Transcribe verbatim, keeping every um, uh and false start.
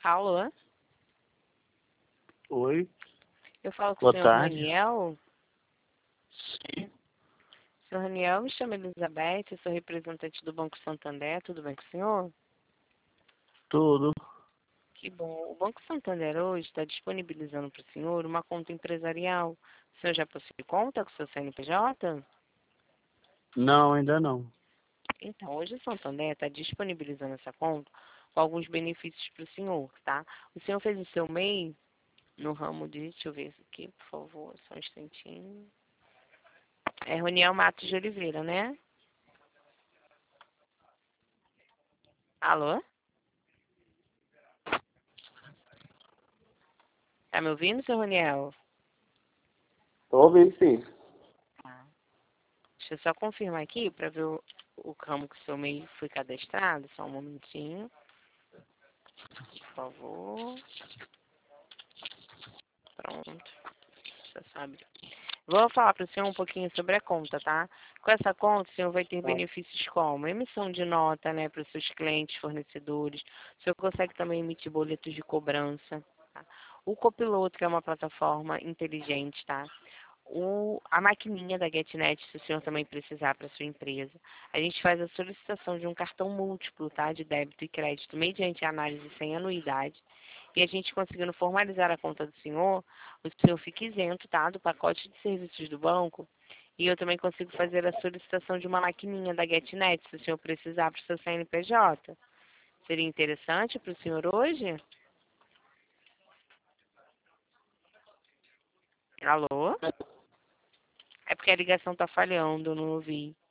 Alô? Oi, Eu falo com o boa senhor tarde. Raniel. Sim, Senhor Raniel, me chamo Elizabeth, eu sou representante do Banco Santander. Tudo bem com o senhor? tudo. Que bom. O Banco Santander hoje está disponibilizando para o senhor uma conta empresarial. O senhor já possui conta com o seu C N P J? Não, ainda não. Então, hoje o Santander está disponibilizando essa conta com alguns benefícios para o senhor, tá? O senhor fez o seu M E I no ramo de... Deixa eu ver isso aqui, por favor, só um instantinho. É Raniel Matos de Oliveira, né? Alô? Tá me ouvindo, seu Raniel? Tô ouvindo, sim. Tá. Deixa eu só confirmar aqui para ver o, o ramo que o seu M E I foi cadastrado. Só um momentinho, por favor. Pronto. Você sabe. Vou falar para o senhor um pouquinho sobre a conta, tá? Com essa conta, o senhor vai ter Tá. benefícios como emissão de nota, né, para os seus clientes, fornecedores. O senhor consegue também emitir boletos de cobrança. Tá? O Copiloto, que é uma plataforma inteligente, tá? O, a maquininha da GetNet, se o senhor também precisar para sua empresa. A gente faz a solicitação de um cartão múltiplo, tá? De débito e crédito, mediante análise sem anuidade. E a gente conseguindo formalizar a conta do senhor, o senhor fica isento, tá? Do pacote de serviços do banco. E eu também consigo fazer a solicitação de uma maquininha da GetNet, se o senhor precisar para o seu C N P J. Seria interessante para o senhor hoje? Alô? É porque a ligação está falhando, eu não ouvi.